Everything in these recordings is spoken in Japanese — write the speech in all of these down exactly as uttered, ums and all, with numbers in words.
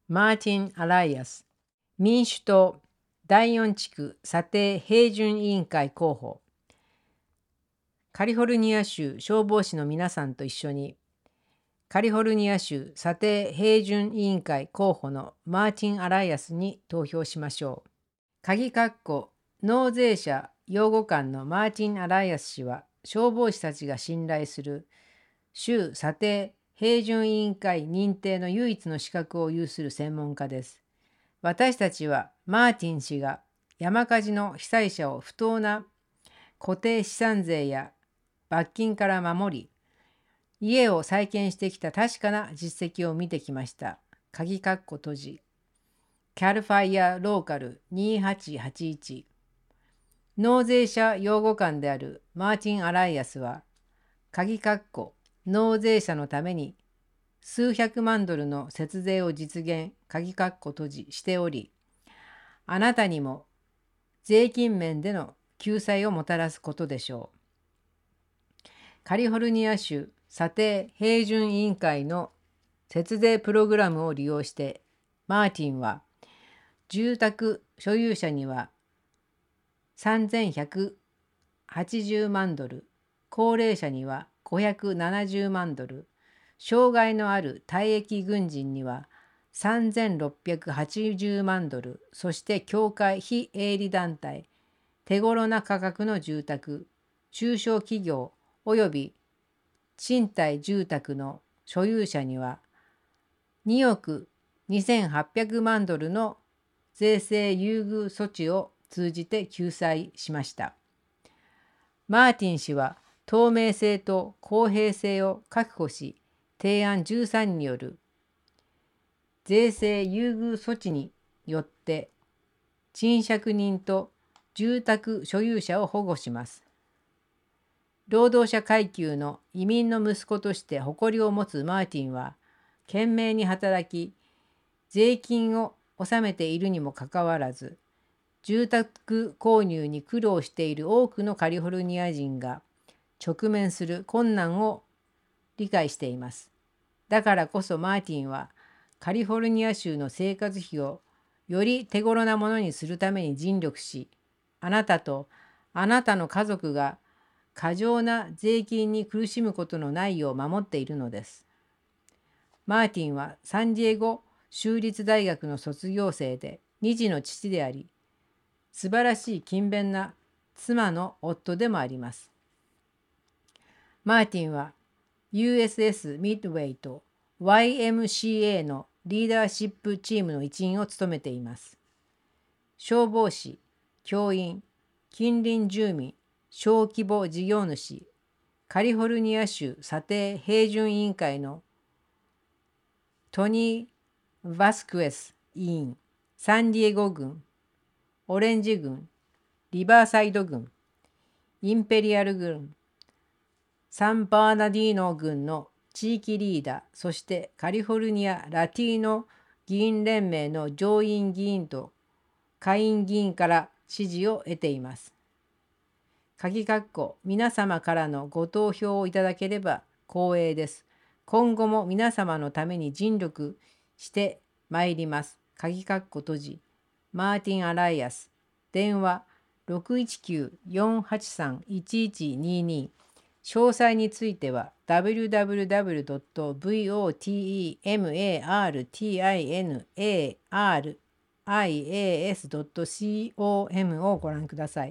マーティン・アライアス、民主党だいよん地区査定平準委員会候補。カリフォルニア州消防士の皆さんと一緒に、カリフォルニア州査定平準委員会候補のマーティン・アライアスに投票しましょう。鍵括弧納税者擁護官のマーティン・アライアス氏は、消防士たちが信頼する州査定平準委員会認定の唯一の資格を有する専門家です。私たちはマーティン氏が山火事の被災者を不当な固定資産税や罰金から守り、家を再建してきた確かな実績を見てきました。鍵括弧閉じ。キャルファイアローカルにはちはちいち。納税者擁護官であるマーティン・アライアスは、鍵括弧納税者のために数百万ドルの節税を実現、鍵括弧閉じしており、あなたにも税金面での救済をもたらすことでしょう。カリフォルニア州査定平準委員会の節税プログラムを利用して、マーティンは住宅所有者にはさんぜんひゃくはちじゅうまんドル、高齢者にはごひゃくななじゅうまんドル、障害のある退役軍人にはさんぜんろっぴゃくはちじゅうまんドル、そして教会非営利団体、手頃な価格の住宅、中小企業および賃貸住宅の所有者にはにおくにせんはっぴゃくまんドルの税制優遇措置を通じて救済しました。マーティン氏は透明性と公平性を確保し、提案じゅうさんによる税制優遇措置によって賃借人と住宅所有者を保護します。労働者階級の移民の息子として誇りを持つマーティンは、懸命に働き、税金を納めているにもかかわらず、住宅購入に苦労している多くのカリフォルニア人が直面する困難を理解しています。だからこそマーティンは、カリフォルニア州の生活費をより手頃なものにするために尽力し、あなたとあなたの家族が過剰な税金に苦しむことのないよう守っているのです。マーティンはサンディエゴ州立大学の卒業生で、に児の父であり、素晴らしい勤勉な妻の夫でもあります。マーティンは ユーエスエス ミッドウェイと ワイエムシーエー のリーダーシップチームの一員を務めています。消防士、教員、近隣住民、小規模事業主、カリフォルニア州査定平準委員会のトニー・バスクエス委員、サンディエゴ郡、オレンジ郡、リバーサイド郡、インペリアル郡、サンバーナディーノ郡の地域リーダー、そしてカリフォルニア・ラティーノ議員連盟の上院議員と下院議員から支持を得ています。鍵括弧皆様からのご投票をいただければ光栄です。今後も皆様のために尽力してまいります。鍵括弧閉じ。マーティン・アライアス。電話 ろくいちきゅう よんはちさん いちいちにに。詳細については ダブリューダブリューダブリュードットブイオーティーイーエムエーアールティーアイエヌエーアールアイエーエスドットコム をご覧ください。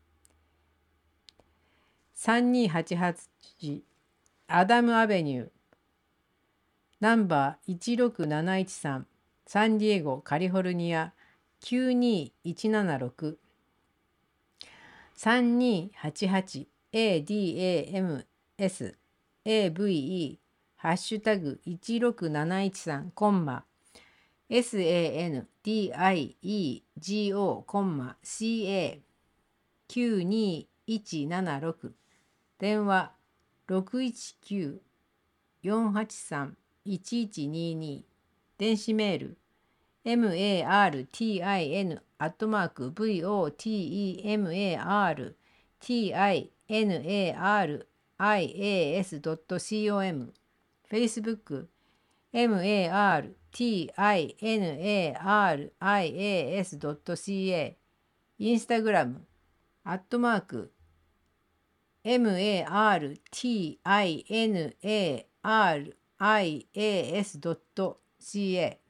さんにーはちはちアダムアベニュー、ナンバーいちろくなないちさん、サンディエゴ、カリフォルニアきゅうにいちななろく、さんにーはちはちエーディーエーエムエスエーブイイー ハッシュタグいちろくなないちさんコンマ エスエーエヌディーアイイージーオー コンマ シーエーきゅうにいちななろく、電話 ろくいちきゅう よんはちさん いちいちにに、電子メール マーティン アットマーク ブイオーティーイーエムエーアールティーアイエヌエーアールアイエーエスドットコム、 Facebook マーティン martinarias.ca、インスタグラム、アットマーク、martinarias.ca